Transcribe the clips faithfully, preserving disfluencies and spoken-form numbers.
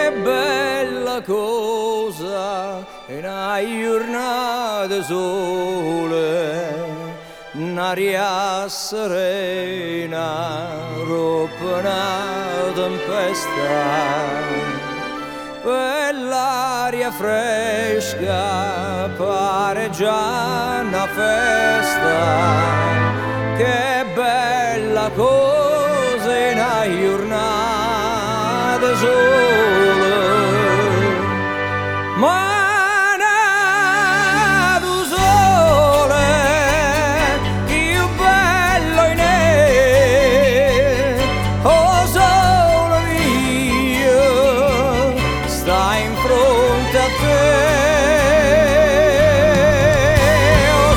che bella cosa è una giornata sole, un'aria serena, roba una tempesta. Per l'aria fresca pare già una festa, che bella cosa è una giornata sola. Ma nato sole, più bello in è, oh sole mio, sta in fronte a te. Oh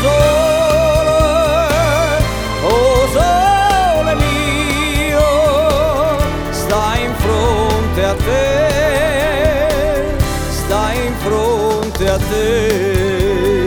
sole, oh sole mio, sta in fronte a te, sta in fronte a te.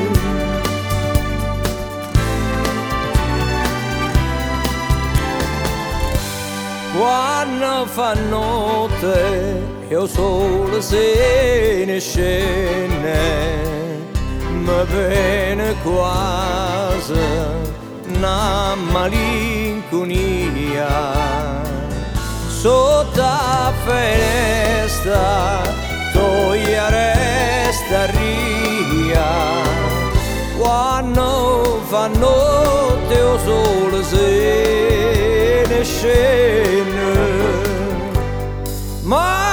Quando fa notte e il sole se ne scende, mi viene quasi una malinconia. Sotto la finestra toglie resta ria, quando fa notte il sole se ne scende. Ma